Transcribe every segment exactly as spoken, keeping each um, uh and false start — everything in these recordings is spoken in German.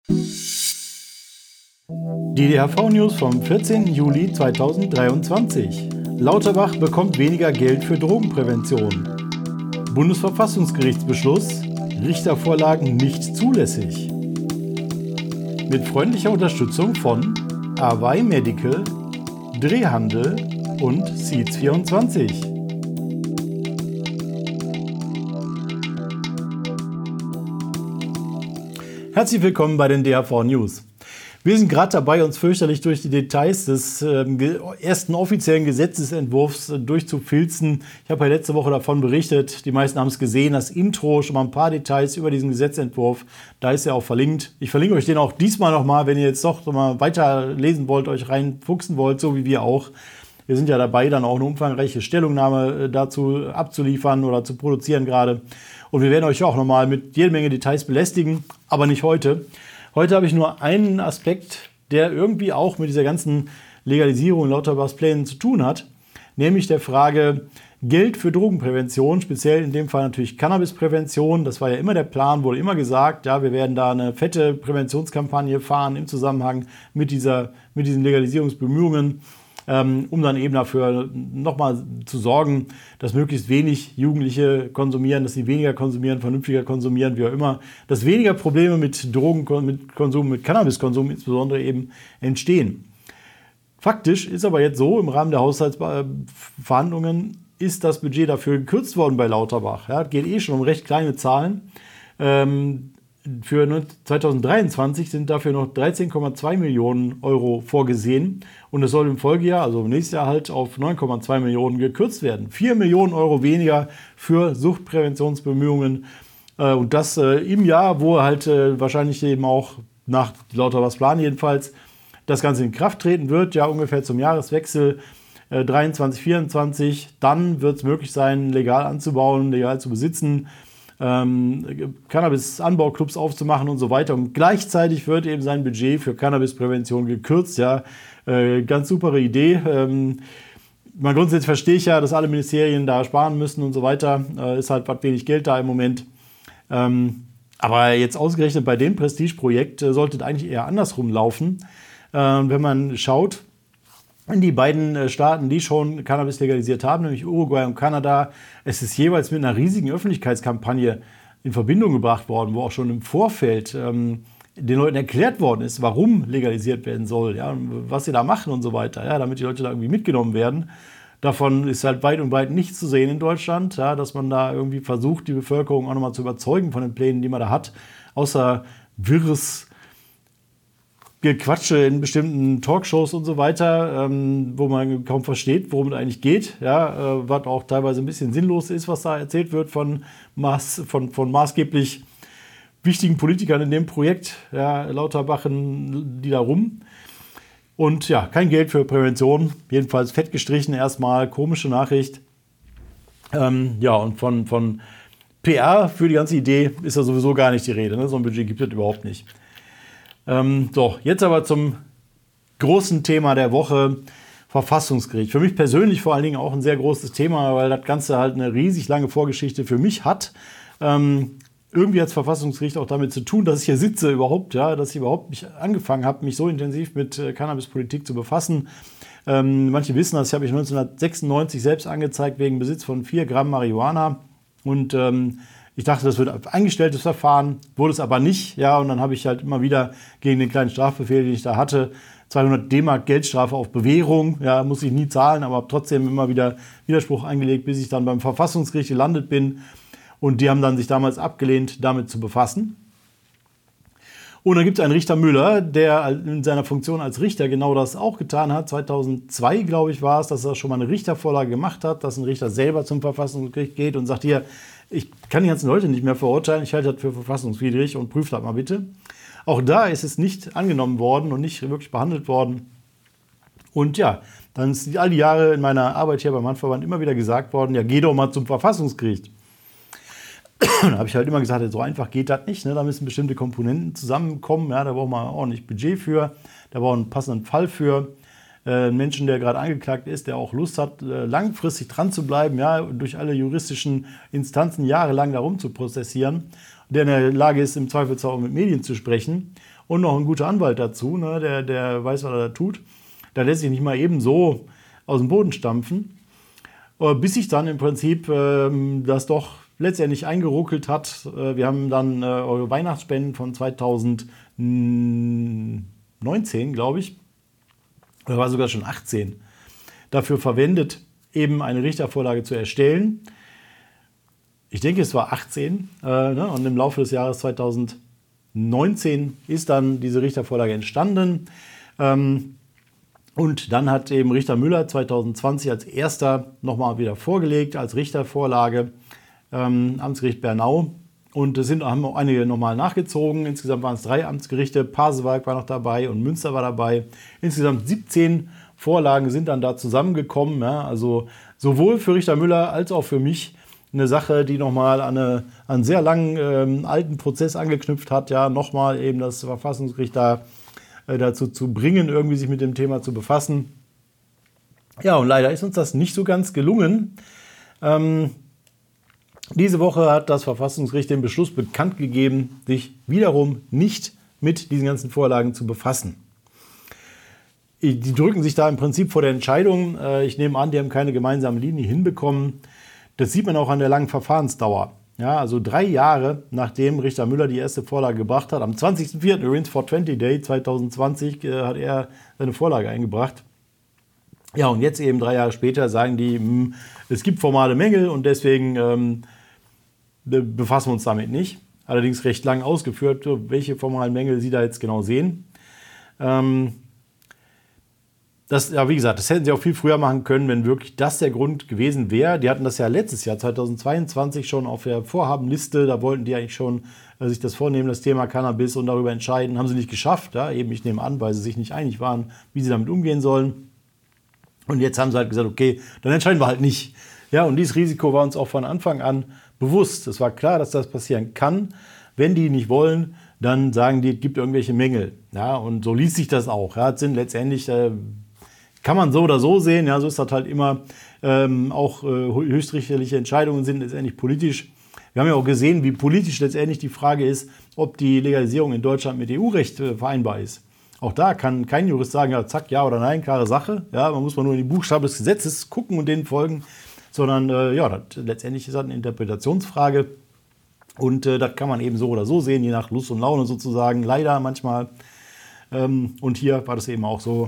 Die D H V-News vom vierzehnten Juli zweitausenddreiundzwanzig. Lauterbach bekommt weniger Geld für Drogenprävention. Bundesverfassungsgerichtsbeschluss: Richtervorlagen nicht zulässig. Mit freundlicher Unterstützung von Away Medical, Drehhandel und Seeds vierundzwanzig. Herzlich willkommen bei den D H V-News. Wir sind gerade dabei, uns fürchterlich durch die Details des äh, ersten offiziellen Gesetzesentwurfs äh, durchzufilzen. Ich habe ja letzte Woche davon berichtet, die meisten haben es gesehen, das Intro, schon mal ein paar Details über diesen Gesetzentwurf, da ist er auch verlinkt. Ich verlinke euch den auch diesmal nochmal, wenn ihr jetzt doch noch mal weiterlesen wollt, euch reinfuchsen wollt, so wie wir auch. Wir sind ja dabei, dann auch eine umfangreiche Stellungnahme dazu abzuliefern oder zu produzieren gerade. Und wir werden euch auch nochmal mit jede Menge Details belästigen, aber nicht heute. Heute habe ich nur einen Aspekt, der irgendwie auch mit dieser ganzen Legalisierung Lauterbachs Plänen zu tun hat, nämlich der Frage Geld für Drogenprävention, speziell in dem Fall natürlich Cannabisprävention. Das war ja immer der Plan, wurde immer gesagt, ja, wir werden da eine fette Präventionskampagne fahren im Zusammenhang mit, dieser, mit diesen Legalisierungsbemühungen, um dann eben dafür nochmal zu sorgen, dass möglichst wenig Jugendliche konsumieren, dass sie weniger konsumieren, vernünftiger konsumieren, wie auch immer, dass weniger Probleme mit Drogenkonsum, mit Cannabiskonsum insbesondere eben entstehen. Faktisch ist aber jetzt so, im Rahmen der Haushaltsverhandlungen ist das Budget dafür gekürzt worden bei Lauterbach. Ja, geht eh schon um recht kleine Zahlen. Ähm, Für zweitausenddreiundzwanzig sind dafür noch dreizehn Komma zwei Millionen Euro vorgesehen und es soll im Folgejahr, also im nächsten Jahr halt auf neun Komma zwei Millionen gekürzt werden. vier Millionen Euro weniger für Suchtpräventionsbemühungen und das im Jahr, wo halt wahrscheinlich eben auch nach Lauterbachs Plan jedenfalls das Ganze in Kraft treten wird, ja ungefähr zum Jahreswechsel dreiundzwanzig vierundzwanzig. Dann wird es möglich sein, legal anzubauen, legal zu besitzen, Ähm, Cannabis-Anbauclubs aufzumachen und so weiter. Und gleichzeitig wird eben sein Budget für Cannabisprävention gekürzt. Ja, äh, ganz super Idee. Ähm, man grundsätzlich verstehe ich ja, dass alle Ministerien da sparen müssen und so weiter. Äh, ist halt was wenig Geld da im Moment. Ähm, aber jetzt ausgerechnet bei dem Prestigeprojekt äh, sollte es eigentlich eher andersrum laufen. Äh, wenn man schaut, in die beiden Staaten, die schon Cannabis legalisiert haben, nämlich Uruguay und Kanada, es ist jeweils mit einer riesigen Öffentlichkeitskampagne in Verbindung gebracht worden, wo auch schon im Vorfeld ähm, den Leuten erklärt worden ist, warum legalisiert werden soll, ja, was sie da machen und so weiter, ja, damit die Leute da irgendwie mitgenommen werden. Davon ist halt weit und weit nichts zu sehen in Deutschland, ja, dass man da irgendwie versucht, die Bevölkerung auch nochmal zu überzeugen von den Plänen, die man da hat, außer wirres Gequatsche in bestimmten Talkshows und so weiter, ähm, wo man kaum versteht, worum es eigentlich geht, ja, äh, was auch teilweise ein bisschen sinnlos ist, was da erzählt wird von, Maß, von, von maßgeblich wichtigen Politikern in dem Projekt, ja, Lauterbachen, die da rum. Und ja, kein Geld für Prävention, jedenfalls fett gestrichen erstmal, komische Nachricht. Ähm, ja, und von, von P R für die ganze Idee ist da sowieso gar nicht die Rede, ne? So ein Budget gibt es überhaupt nicht. Ähm, so, jetzt aber zum großen Thema der Woche, Verfassungsgericht. Für mich persönlich vor allen Dingen auch ein sehr großes Thema, weil das Ganze halt eine riesig lange Vorgeschichte für mich hat. Ähm, irgendwie hat das Verfassungsgericht auch damit zu tun, dass ich hier sitze überhaupt, ja, dass ich überhaupt mich angefangen habe, mich so intensiv mit äh, Cannabispolitik zu befassen. Ähm, manche wissen das, ich habe mich neunzehnhundertsechsundneunzig selbst angezeigt wegen Besitz von vier Gramm Marihuana und ähm, ich dachte, das wird ein eingestelltes Verfahren, wurde es aber nicht. Ja, und dann habe ich halt immer wieder gegen den kleinen Strafbefehl, den ich da hatte, zweihundert D-Mark Geldstrafe auf Bewährung. Ja, muss ich nie zahlen, aber habe trotzdem immer wieder Widerspruch eingelegt, bis ich dann beim Verfassungsgericht gelandet bin. Und die haben dann sich damals abgelehnt, damit zu befassen. Und dann gibt es einen Richter Müller, der in seiner Funktion als Richter genau das auch getan hat. zweitausendzwei, glaube ich, war es, dass er schon mal eine Richtervorlage gemacht hat, dass ein Richter selber zum Verfassungsgericht geht und sagt, hier, ich kann die ganzen Leute nicht mehr verurteilen, ich halte das für verfassungswidrig und prüft das mal bitte. Auch da ist es nicht angenommen worden und nicht wirklich behandelt worden. Und ja, dann ist all die Jahre in meiner Arbeit hier beim Handverband immer wieder gesagt worden, ja, geh doch mal zum Verfassungsgericht. Da habe ich halt immer gesagt, so einfach geht das nicht, ne? Da müssen bestimmte Komponenten zusammenkommen, ja, da braucht man ordentlich Budget für, da braucht man einen passenden Fall für. Äh, einen Menschen, der gerade angeklagt ist, der auch Lust hat, äh, langfristig dran zu bleiben, ja, durch alle juristischen Instanzen jahrelang darum zu prozessieren, der in der Lage ist, im Zweifelsfall auch mit Medien zu sprechen. und noch ein guter Anwalt dazu, ne, der, der weiß, was er da tut. Da lässt sich nicht mal eben so aus dem Boden stampfen, bis sich dann im Prinzip ähm, das doch letztendlich eingeruckelt hat. Äh, wir haben dann äh, eure Weihnachtsspenden von zweitausendneunzehn, glaube ich, oder war sogar schon achtzehn, dafür verwendet, eben eine Richtervorlage zu erstellen. Ich denke, es war achtzehn, äh, ne? Und im Laufe des Jahres zweitausendneunzehn ist dann diese Richtervorlage entstanden. Ähm, und dann hat eben Richter Müller zweitausendzwanzig als erster nochmal wieder vorgelegt, als Richtervorlage, ähm, Amtsgericht Bernau. Und es sind, haben auch einige nochmal nachgezogen. Insgesamt waren es drei Amtsgerichte, Pasewalk war noch dabei und Münster war dabei. Insgesamt siebzehn Vorlagen sind dann da zusammengekommen. Ja, also sowohl für Richter Müller als auch für mich eine Sache, die nochmal an, eine, an einen sehr langen ähm, alten Prozess angeknüpft hat. Ja, nochmal eben das Verfassungsgericht da äh, dazu zu bringen, irgendwie sich mit dem Thema zu befassen. Ja, und leider ist uns das nicht so ganz gelungen. Ähm, Diese Woche hat das Verfassungsgericht den Beschluss bekannt gegeben, sich wiederum nicht mit diesen ganzen Vorlagen zu befassen. Die drücken sich da im Prinzip vor der Entscheidung. Ich nehme an, die haben keine gemeinsame Linie hinbekommen. Das sieht man auch an der langen Verfahrensdauer. Ja, also drei Jahre, nachdem Richter Müller die erste Vorlage gebracht hat, am zwanzigsten vierten übrigens, four twenty Day zweitausendzwanzig, hat er seine Vorlage eingebracht. Ja, und jetzt eben drei Jahre später sagen die, mh, es gibt formale Mängel und deswegen ähm, befassen wir uns damit nicht. Allerdings recht lang ausgeführt, welche formalen Mängel Sie da jetzt genau sehen. Ähm, das, ja, wie gesagt, das hätten Sie auch viel früher machen können, wenn wirklich das der Grund gewesen wäre. Die hatten das ja letztes Jahr, zweitausendzweiundzwanzig, schon auf der Vorhabenliste. Da wollten die eigentlich schon äh, sich das vornehmen, das Thema Cannabis, und darüber entscheiden. Haben sie nicht geschafft. Ja? Eben, ich nehme an, weil sie sich nicht einig waren, wie sie damit umgehen sollen. Und jetzt haben sie halt gesagt, okay, dann entscheiden wir halt nicht. Ja, und dieses Risiko war uns auch von Anfang an bewusst. Es war klar, dass das passieren kann. Wenn die nicht wollen, dann sagen die, es gibt irgendwelche Mängel. Ja, und so liest sich das auch. Ja, es sind letztendlich, äh, kann man so oder so sehen, ja, so ist das halt immer. Ähm, auch äh, höchstrichterliche Entscheidungen sind letztendlich politisch. Wir haben ja auch gesehen, wie politisch letztendlich die Frage ist, ob die Legalisierung in Deutschland mit E U-Recht äh, vereinbar ist. Auch da kann kein Jurist sagen, ja, zack, ja oder nein, klare Sache. Ja, man muss mal nur in die Buchstaben des Gesetzes gucken und denen folgen. Sondern äh, ja, das, letztendlich ist das eine Interpretationsfrage. Und äh, das kann man eben so oder so sehen, je nach Lust und Laune sozusagen. Leider manchmal. Ähm, und hier war das eben auch so.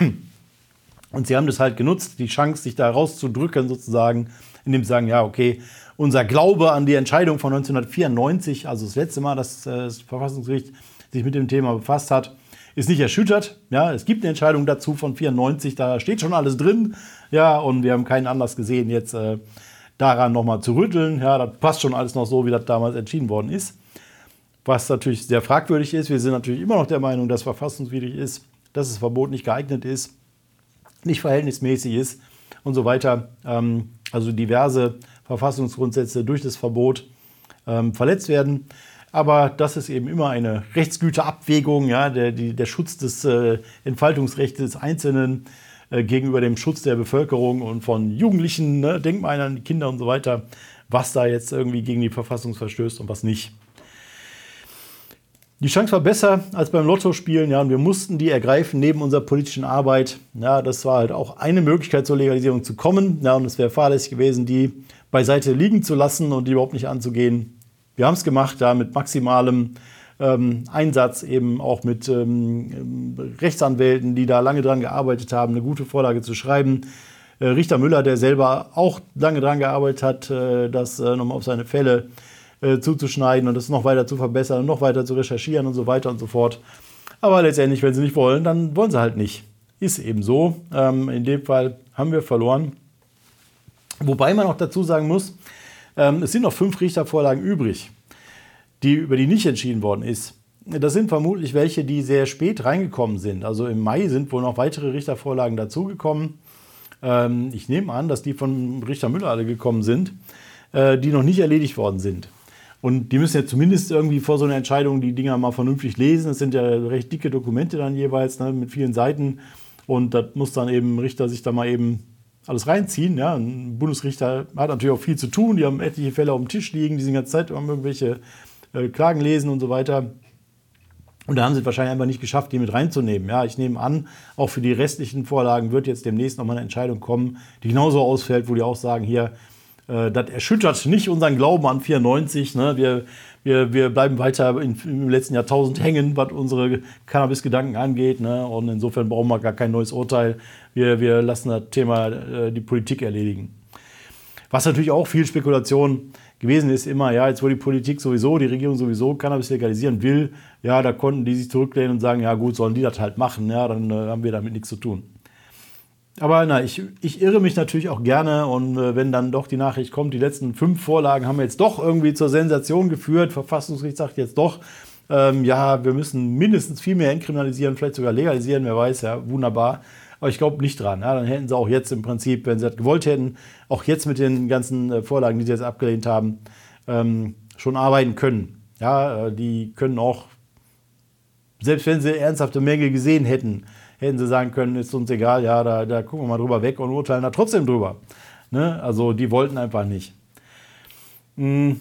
Und sie haben das halt genutzt, die Chance, sich da rauszudrücken sozusagen, indem sie sagen, ja, okay, unser Glaube an die Entscheidung von neunzehnhundertvierundneunzig, also das letzte Mal, dass äh, das Verfassungsgericht sich mit dem Thema befasst hat, ist nicht erschüttert. Ja, es gibt eine Entscheidung dazu von vierundneunzig, da steht schon alles drin. Ja, und wir haben keinen Anlass gesehen, jetzt äh, daran nochmal zu rütteln. Ja, das passt schon alles noch so, wie das damals entschieden worden ist. Was natürlich sehr fragwürdig ist. Wir sind natürlich immer noch der Meinung, dass es verfassungswidrig ist, dass das Verbot nicht geeignet ist, nicht verhältnismäßig ist und so weiter. Ähm, also diverse Verfassungsgrundsätze durch das Verbot ähm, verletzt werden. Aber das ist eben immer eine Rechtsgüterabwägung, ja, der, die, der Schutz des äh, Entfaltungsrechts des Einzelnen äh, gegenüber dem Schutz der Bevölkerung und von Jugendlichen, ne, denkt mal an die Kinder und so weiter, was da jetzt irgendwie gegen die Verfassung verstößt und was nicht. Die Chance war besser als beim Lottospielen, ja, und wir mussten die ergreifen neben unserer politischen Arbeit. Ja, das war halt auch eine Möglichkeit, zur Legalisierung zu kommen. Ja, und es wäre fahrlässig gewesen, die beiseite liegen zu lassen und die überhaupt nicht anzugehen. Wir haben es gemacht, ja, mit maximalem ähm, Einsatz, eben auch mit ähm, Rechtsanwälten, die da lange dran gearbeitet haben, eine gute Vorlage zu schreiben. Äh, Richter Müller, der selber auch lange dran gearbeitet hat, äh, das äh, nochmal auf seine Fälle äh, zuzuschneiden und das noch weiter zu verbessern und noch weiter zu recherchieren und so weiter und so fort. Aber letztendlich, wenn sie nicht wollen, dann wollen sie halt nicht. Ist eben so. Ähm, in dem Fall haben wir verloren. Wobei man auch dazu sagen muss, es sind noch fünf Richtervorlagen übrig, die, über die nicht entschieden worden ist. Das sind vermutlich welche, die sehr spät reingekommen sind. Also im Mai sind wohl noch weitere Richtervorlagen dazugekommen. Ich nehme an, dass die von Richter Müller alle gekommen sind, die noch nicht erledigt worden sind. Und die müssen ja zumindest irgendwie vor so einer Entscheidung die Dinger mal vernünftig lesen. Das sind ja recht dicke Dokumente dann jeweils, ne, mit vielen Seiten. Und das muss dann eben Richter sich da mal eben alles reinziehen. Ja. Ein Bundesrichter hat natürlich auch viel zu tun. Die haben etliche Fälle auf dem Tisch liegen, die die ganze Zeit irgendwelche äh, Klagen lesen und so weiter. Und da haben sie es wahrscheinlich einfach nicht geschafft, die mit reinzunehmen. Ja, ich nehme an, auch für die restlichen Vorlagen wird jetzt demnächst nochmal eine Entscheidung kommen, die genauso ausfällt, wo die auch sagen, hier, äh, das erschüttert nicht unseren Glauben an vierundneunzig. Ne? Wir, wir, wir bleiben weiter in, im letzten Jahrtausend hängen, was unsere Cannabis-Gedanken angeht. Ne? Und insofern brauchen wir gar kein neues Urteil. Wir, wir lassen das Thema äh, die Politik erledigen. Was natürlich auch viel Spekulation gewesen ist, immer, ja, jetzt wo die Politik sowieso, die Regierung sowieso Cannabis legalisieren will, ja, da konnten die sich zurücklehnen und sagen, ja gut, sollen die das halt machen, ja, dann äh, haben wir damit nichts zu tun. Aber na, ich, ich irre mich natürlich auch gerne und äh, wenn dann doch die Nachricht kommt, die letzten fünf Vorlagen haben jetzt doch irgendwie zur Sensation geführt, Verfassungsgericht sagt jetzt doch, ähm, ja, wir müssen mindestens viel mehr entkriminalisieren, vielleicht sogar legalisieren, wer weiß, ja, wunderbar. Aber ich glaube nicht dran. Ja, dann hätten sie auch jetzt im Prinzip, wenn sie das gewollt hätten, auch jetzt mit den ganzen äh, Vorlagen, die sie jetzt abgelehnt haben, ähm, schon arbeiten können. Ja, äh, die können auch, selbst wenn sie ernsthafte Mängel gesehen hätten, hätten sie sagen können, ist uns egal, ja, da, da gucken wir mal drüber weg und urteilen da trotzdem drüber. Ne? Also die wollten einfach nicht. Mhm.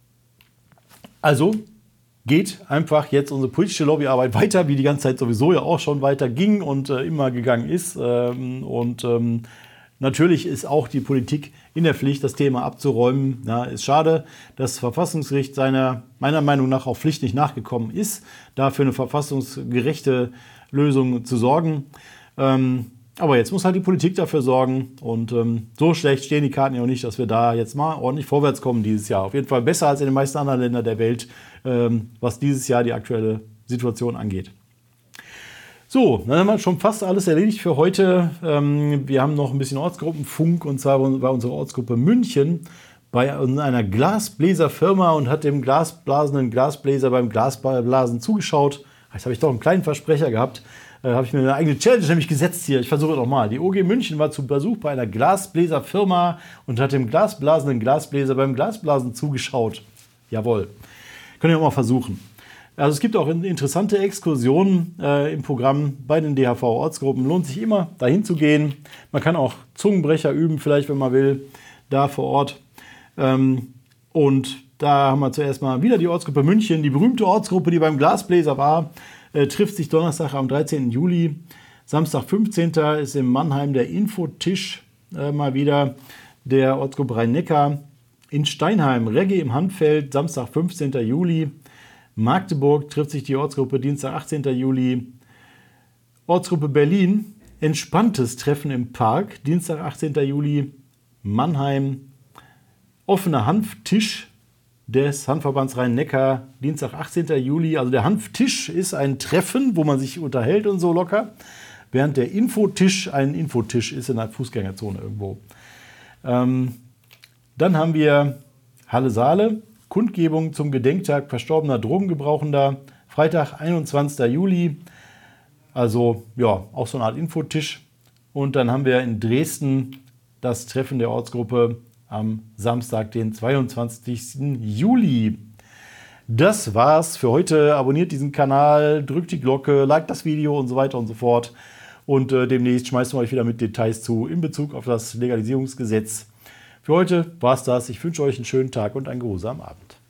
Also geht einfach jetzt unsere politische Lobbyarbeit weiter, wie die ganze Zeit sowieso ja auch schon weiter ging und äh, immer gegangen ist. Ähm, und ähm, natürlich ist auch die Politik in der Pflicht, das Thema abzuräumen. Ja, ist schade, dass das Verfassungsgericht seiner, meiner Meinung nach auch Pflicht nicht nachgekommen ist, da für eine verfassungsgerechte Lösung zu sorgen. Ähm, aber jetzt muss halt die Politik dafür sorgen und ähm, so schlecht stehen die Karten ja auch nicht, dass wir da jetzt mal ordentlich vorwärts kommen dieses Jahr. Auf jeden Fall besser als in den meisten anderen Ländern der Welt, ähm, was dieses Jahr die aktuelle Situation angeht. So, dann haben wir schon fast alles erledigt für heute. Ähm, wir haben noch ein bisschen Ortsgruppenfunk und zwar bei unserer Ortsgruppe München bei einer Glasbläserfirma und hat dem glasblasenden Glasbläser beim Glasblasen zugeschaut. Jetzt habe ich doch einen kleinen Versprecher gehabt. Äh, habe ich mir eine eigene Challenge nämlich gesetzt hier. Ich versuche es nochmal. Die O G München war zu Besuch bei einer Glasbläserfirma und hat dem glasblasenden Glasbläser beim Glasblasen zugeschaut. Jawohl. Könnt ihr auch mal versuchen. Also es gibt auch interessante Exkursionen äh, im Programm bei den D H V-Ortsgruppen. Lohnt sich immer, dahin zu gehen. Man kann auch Zungenbrecher üben, vielleicht, wenn man will, da vor Ort. Ähm, und da haben wir zuerst mal wieder die Ortsgruppe München, die berühmte Ortsgruppe, die beim Glasbläser war, äh, trifft sich Donnerstag am dreizehnten Juli. Samstag, fünfzehnten ist in Mannheim der Infotisch äh, mal wieder der Ortsgruppe Rhein-Neckar. In Steinheim, Reggae im Handfeld, Samstag, fünfzehnten Juli. Magdeburg trifft sich die Ortsgruppe Dienstag, achtzehnten Juli. Ortsgruppe Berlin, entspanntes Treffen im Park, Dienstag, achtzehnten Juli. Mannheim, offener Hanftisch des Hanfverbands Rhein-Neckar, Dienstag, achtzehnten Juli. Also der Hanftisch ist ein Treffen, wo man sich unterhält und so locker, während der Infotisch ein Infotisch ist in einer Fußgängerzone irgendwo. Ähm, dann haben wir Halle Saale, Kundgebung zum Gedenktag verstorbener Drogengebrauchender, Freitag, einundzwanzigsten Juli. Also ja, auch so eine Art Infotisch. Und dann haben wir in Dresden das Treffen der Ortsgruppe am Samstag, den zweiundzwanzigsten Juli. Das war's für heute. Abonniert diesen Kanal, drückt die Glocke, liked das Video und so weiter und so fort. Und äh, demnächst schmeißen wir euch wieder mit Details zu in Bezug auf das Legalisierungsgesetz. Für heute war's das. Ich wünsche euch einen schönen Tag und einen geruhsamen Abend.